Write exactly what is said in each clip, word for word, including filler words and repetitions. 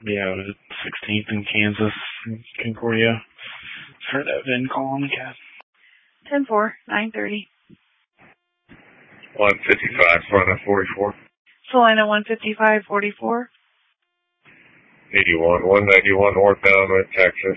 Yeah, it was sixteenth in Kansas, Concordia. Heard that Vin calling the cat. ten four, nine thirty. one fifty-five, Salina forty-four. Salina one fifty-five, forty-four. eighty-one, one ninety-one northbound with Texas.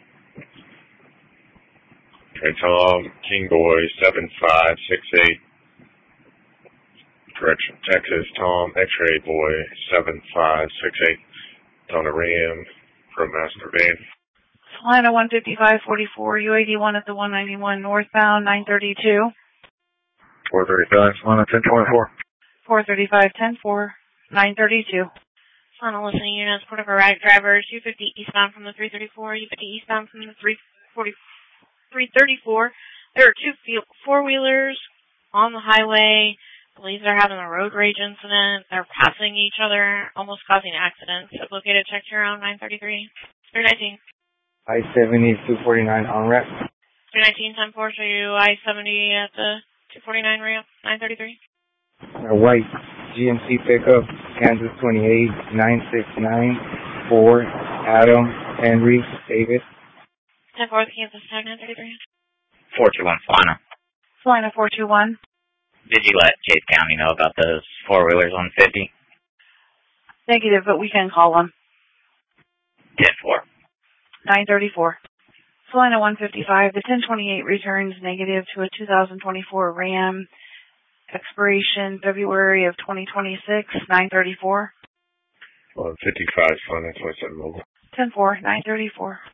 Okay, Tom, King Boy, seven five six eight. Correction, Texas, Tom, X-Ray Boy, seven five six eight. On a Ram from Master Van. Salina one fifty-five, forty-four, U eighty-one at the one ninety-one northbound, nine thirty-two. four thirty-five, Salina ten twenty-four. four thirty-five, ten four, nine thirty-two. Salina listening units, Port of Iraq drivers, U fifty eastbound from the three thirty-four, U fifty eastbound from the three forty, three thirty-four. There are two four-wheelers on the highway. Police are having a road rage incident. They're passing each other, almost causing accidents. Located checked around nine thirty-three. three nineteen. I seventy, two forty-nine on ramp. three nineteen, ten four, show you I seventy at the two forty-nine ramp, nine thirty-three. A white G M C pickup, Kansas twenty-eight, nine six nine, Ford, Adam, Henry, David. ten four, Kansas tag, nine thirty-three. four two one, Salina. Salina four two one. Did you let Chase County know about those four-wheelers on fifty? Negative, but we can call them. ten four. nine thirty-four. Salina one fifty-five, the ten twenty-eight returns negative to a two thousand twenty-four Ram. Expiration February of twenty twenty-six, nine thirty-four. one fifty-five, Salina twenty-seven mobile. ten four, nine thirty-four.